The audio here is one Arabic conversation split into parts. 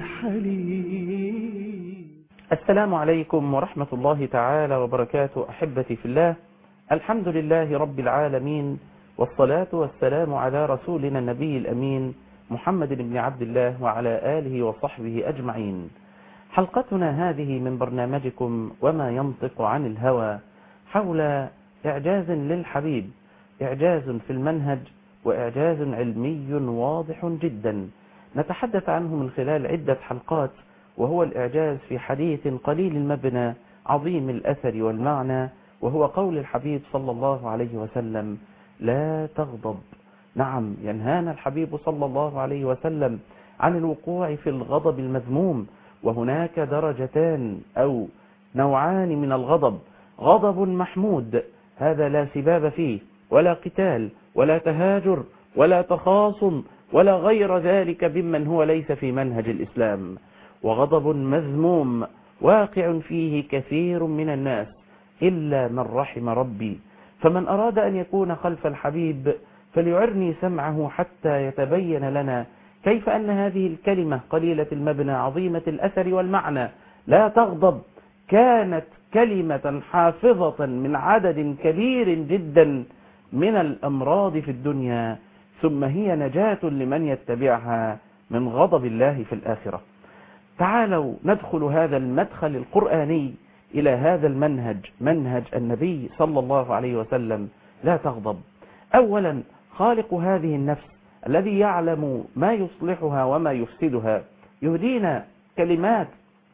الحليم. السلام عليكم ورحمة الله تعالى وبركاته. أحبتي في الله، الحمد لله رب العالمين، والصلاة والسلام على رسولنا النبي الأمين محمد بن عبد الله وعلى آله وصحبه أجمعين. حلقتنا هذه من برنامجكم وما ينطق عن الهوى حول إعجاز للحبيب، إعجاز في المنهج وإعجاز علمي واضح جدا نتحدث عنه من خلال عدة حلقات، وهو الإعجاز في حديث قليل المبنى عظيم الأثر والمعنى، وهو قول الحبيب صلى الله عليه وسلم: لا تغضب. نعم، ينهانا الحبيب صلى الله عليه وسلم عن الوقوع في الغضب المذموم، وهناك درجتان أو نوعان من الغضب: غضب محمود، هذا لا سباب فيه ولا قتال ولا تهاجر ولا تخاصم ولا غير ذلك ممن هو ليس في منهج الإسلام، وغضب مذموم واقع فيه كثير من الناس إلا من رحم ربي. فمن أراد أن يكون خلف الحبيب فليعرني سمعه حتى يتبين لنا كيف أن هذه الكلمة قليلة المبنى عظيمة الأثر والمعنى، لا تغضب، كانت كلمة حافظة من عدد كبير جدا من الأمراض في الدنيا، ثم هي نجاة لمن يتبعها من غضب الله في الآخرة. تعالوا ندخل هذا المدخل القرآني إلى هذا المنهج، منهج النبي صلى الله عليه وسلم. لا تغضب. أولا، خالق هذه النفس الذي يعلم ما يصلحها وما يفسدها يهدينا كلمات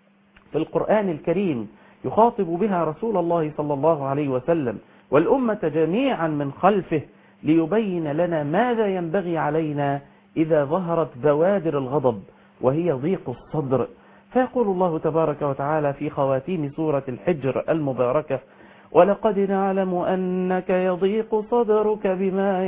في القرآن الكريم يخاطب بها رسول الله صلى الله عليه وسلم والأمة جميعا من خلفه، ليبين لنا ماذا ينبغي علينا إذا ظهرت بوادر الغضب، وهي ضيق الصدر. فيقول الله تبارك وتعالى في خواتيم سورة الحجر المباركة: ولقد نعلم أنك يضيق صدرك بما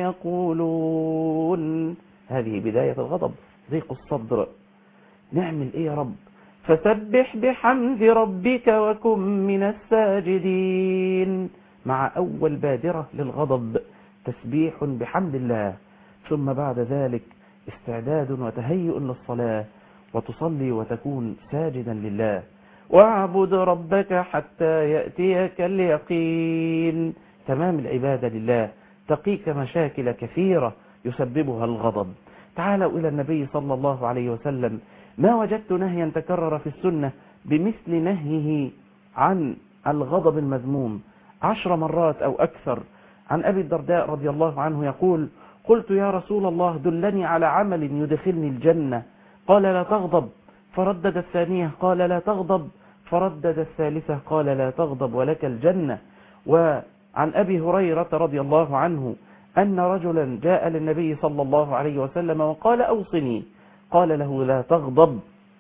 يقولون. هذه بداية الغضب، ضيق الصدر. نعمل إيه يا رب؟ فسبح بحمد ربك وكن من الساجدين. مع أول بادرة للغضب تسبيح بحمد الله، ثم بعد ذلك استعداد وتهيؤ للصلاة، وتصلي وتكون ساجدا لله. واعبد ربك حتى يأتيك اليقين. تمام العبادة لله تقيك مشاكل كثيرة يسببها الغضب. تعالوا إلى النبي صلى الله عليه وسلم، ما وجدت نهيا تكرر في السنة بمثل نهيه عن الغضب المذموم 10 مرات أو أكثر. عن أبي الدرداء رضي الله عنه يقول: قلت يا رسول الله دلني على عمل يدخلني الجنة، قال لا تغضب. فردد الثانية قال لا تغضب، فردد الثالثة قال لا تغضب ولك الجنة. وعن أبي هريرة رضي الله عنه أن رجلا جاء للنبي صلى الله عليه وسلم وقال أوصني، قال له لا تغضب،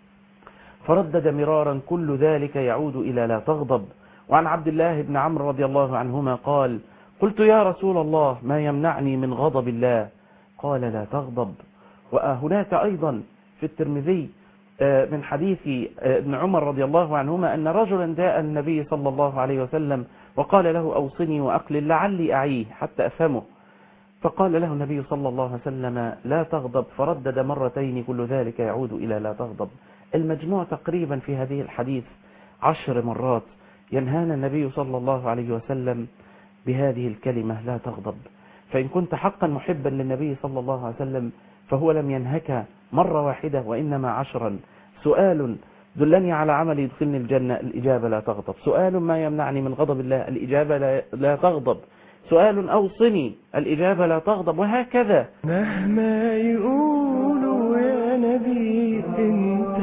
فردد مرارا: كل ذلك يعود إلى لا تغضب. وعن عبد الله بن عمرو رضي الله عنهما قال: قلت يا رسول الله ما يمنعني من غضب الله؟ قال لا تغضب. وهناك أيضا في الترمذي من حديث ابن عمر رضي الله عنهما أن رجلا جاء النبي صلى الله عليه وسلم وقال له أوصني وأقلل لعلي أعيه حتى أفهمه، فقال له النبي صلى الله عليه وسلم لا تغضب، فردد مرتين: كل ذلك يعود إلى لا تغضب. المجموع تقريبا في هذه الحديث 10 مرات ينهانا النبي صلى الله عليه وسلم بهذه الكلمة لا تغضب. فإن كنت حقا محبا للنبي صلى الله عليه وسلم فهو لم ينهك مرة واحدة وإنما 10. سؤال: دلني على عمل يدخلني الجنة، الإجابة لا تغضب. سؤال: ما يمنعني من غضب الله، الإجابة لا تغضب. سؤال: أوصني، الإجابة لا تغضب. وهكذا مهما يقولوا يا نبي انت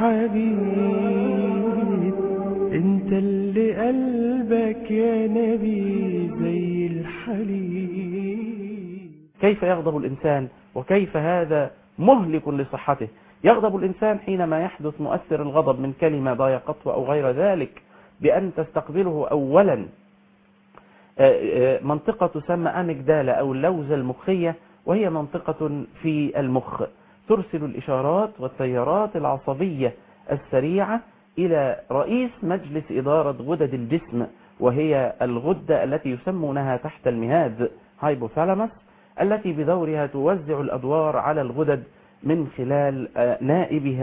الحبيب، انت اللي قلبك يا نبي زي الحليب. كيف يغضب الإنسان وكيف هذا مهلك لصحته؟ يغضب الإنسان حينما يحدث مؤثر الغضب من كلمة ضايقته أو غير ذلك، بأن تستقبله أولا منطقة تسمى أميجدالا أو اللوزة المخية، وهي منطقة في المخ ترسل الإشارات والتيارات العصبية السريعة إلى رئيس مجلس إدارة غدد الجسم، وهي الغدة التي يسمونها تحت المهاد هايبوثالاموس، التي بدورها توزع الأدوار على الغدد من خلال نائبها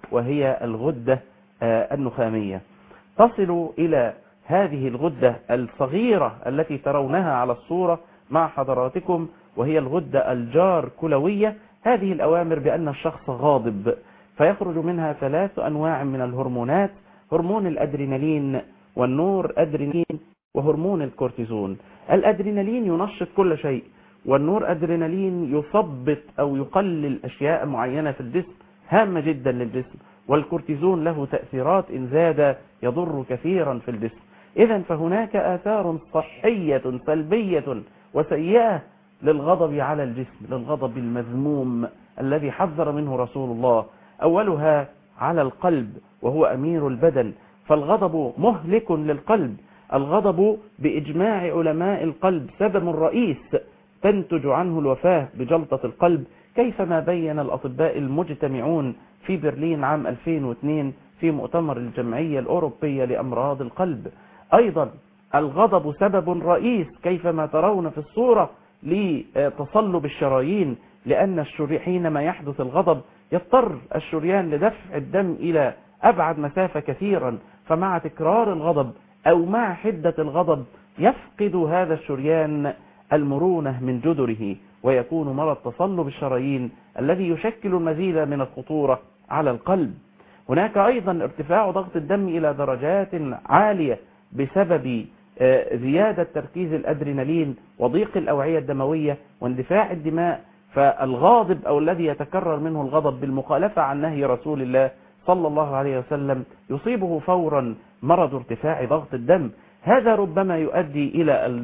وهي الغدة النخامية. تصل إلى هذه الغدة الصغيرة التي ترونها على الصورة مع حضراتكم، وهي الغدة الجار كلوية. هذه الأوامر بأن الشخص غاضب، فيخرج منها 3 أنواع من الهرمونات: هرمون الأدرينالين، والنور أدرينالين، وهرمون الكورتيزون. الأدرينالين ينشط كل شيء، والنور أدرينالين يثبط أو يقلل أشياء معينة في الجسم هامة جدا للجسم، والكورتيزون له تأثيرات إن زاد يضر كثيرا في الجسم. إذن فهناك آثار صحية سلبية وسيئة للغضب على الجسم، للغضب المذموم الذي حذر منه رسول الله. أولها على القلب وهو أمير البدن، فالغضب مهلك للقلب. الغضب بإجماع علماء القلب سبب رئيس تنتج عنه الوفاة بجلطة القلب، كيفما بين الأطباء المجتمعون في برلين عام 2002 في مؤتمر الجمعية الأوروبية لأمراض القلب. أيضا الغضب سبب رئيس كيفما ترون في الصورة لتصلب الشرايين، لأن حينما يحدث الغضب يضطر الشريان لدفع الدم إلى أبعد مسافة كثيرا، فمع تكرار الغضب أو مع حدة الغضب يفقد هذا الشريان المرونة من جدره، ويكون مرض تصلب الشرايين الذي يشكل المزيد من الخطورة على القلب. هناك أيضا ارتفاع ضغط الدم إلى درجات عالية بسبب زيادة تركيز الأدرينالين وضيق الأوعية الدموية واندفاع الدماء. فالغاضب أو الذي يتكرر منه الغضب بالمخالفة عن نهي رسول الله صلى الله عليه وسلم يصيبه فورا مرض ارتفاع ضغط الدم. هذا ربما يؤدي إلى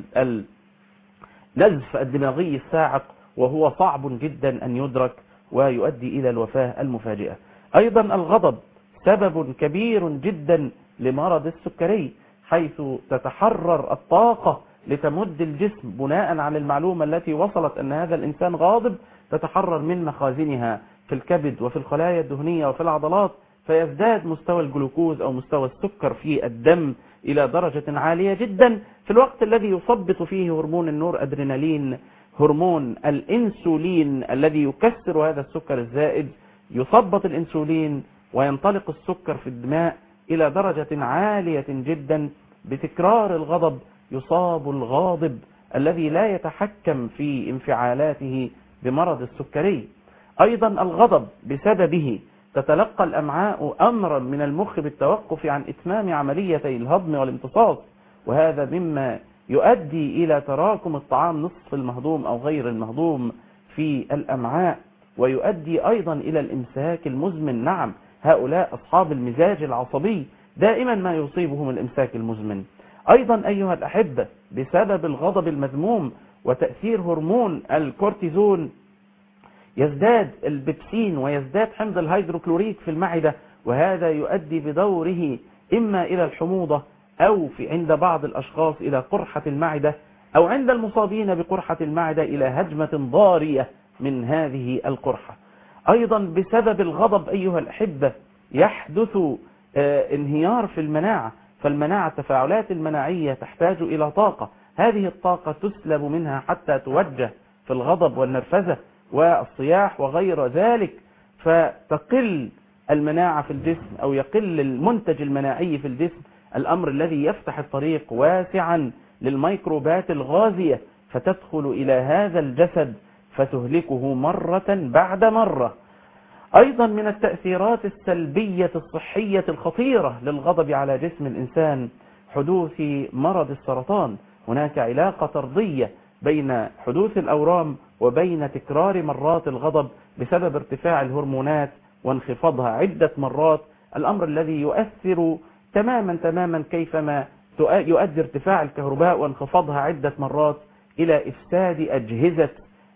النزف الدماغي الصاعق، وهو صعب جدا أن يدرك، ويؤدي إلى الوفاة المفاجئة. أيضا الغضب سبب كبير جدا لمرض السكري، حيث تتحرر الطاقة لتمد الجسم بناء على المعلومة التي وصلت أن هذا الإنسان غاضب، تتحرر من مخازنها في الكبد وفي الخلايا الدهنية وفي العضلات، فيزداد مستوى الجلوكوز أو مستوى السكر في الدم إلى درجة عالية جدا، في الوقت الذي يثبط فيه هرمون النور أدرينالين هرمون الإنسولين الذي يكسر هذا السكر الزائد. يثبط الإنسولين وينطلق السكر في الدماء إلى درجة عالية جدا. بتكرار الغضب يصاب الغاضب الذي لا يتحكم في انفعالاته بمرض السكري. أيضا الغضب بسببه تتلقى الأمعاء أمرا من المخ بالتوقف عن إتمام عمليتي الهضم والامتصاص، وهذا مما يؤدي إلى تراكم الطعام نصف المهضوم أو غير المهضوم في الأمعاء، ويؤدي أيضا إلى الإمساك المزمن. نعم، هؤلاء أصحاب المزاج العصبي دائما ما يصيبهم الإمساك المزمن. أيضا أيها الأحبة بسبب الغضب المذموم وتأثير هرمون الكورتيزون يزداد البيبسين ويزداد حمض الهيدروكلوريك في المعدة، وهذا يؤدي بدوره إما إلى الحموضة أو عند بعض الأشخاص إلى قرحة المعدة، أو عند المصابين بقرحة المعدة إلى هجمة ضارية من هذه القرحة. أيضا بسبب الغضب أيها الأحبة يحدث انهيار في المناعة، فالمناعة التفاعلات المناعية تحتاج إلى طاقة، هذه الطاقة تسلب منها حتى توجه في الغضب والنرفزة والصياح وغير ذلك، فتقل المناعة في الجسم أو يقل المنتج المناعي في الجسم، الأمر الذي يفتح الطريق واسعا للميكروبات الغازية فتدخل إلى هذا الجسد فتهلكه مرة بعد مرة. أيضا من التأثيرات السلبية الصحية الخطيرة للغضب على جسم الإنسان حدوث مرض السرطان. هناك علاقة طردية بين حدوث الأورام وبين تكرار مرات الغضب بسبب ارتفاع الهرمونات وانخفاضها عدة مرات، الأمر الذي يؤثر تماما كيفما يؤدي ارتفاع الكهرباء وانخفاضها عدة مرات إلى إفساد أجهزة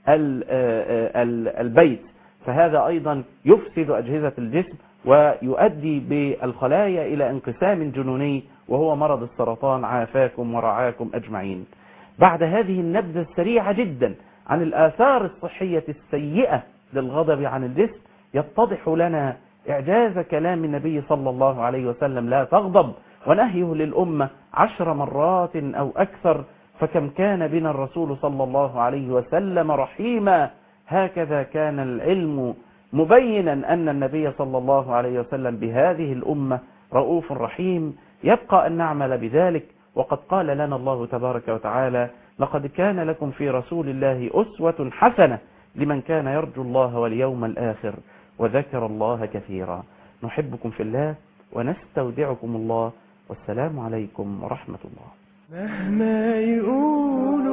البيت، فهذا أيضا يفسد أجهزة الجسم ويؤدي بالخلايا إلى انقسام جنوني وهو مرض السرطان، عافاكم ورعاكم أجمعين. بعد هذه النبذة السريعة جدا عن الآثار الصحية السيئة للغضب عن الجسم، يتضح لنا إعجاز كلام النبي صلى الله عليه وسلم لا تغضب، ونهيه للأمة 10 مرات أو أكثر، فكم كان بنا الرسول صلى الله عليه وسلم رحيما. هكذا كان العلم مبينا أن النبي صلى الله عليه وسلم بهذه الأمة رؤوف رحيم. يبقى أن نعمل بذلك، وقد قال لنا الله تبارك وتعالى: لقد كان لكم في رسول الله أسوة حسنة لمن كان يرجو الله واليوم الآخر وذكر الله كثيرا. نحبكم في الله ونستودعكم الله، والسلام عليكم ورحمة الله. مهما يقولوا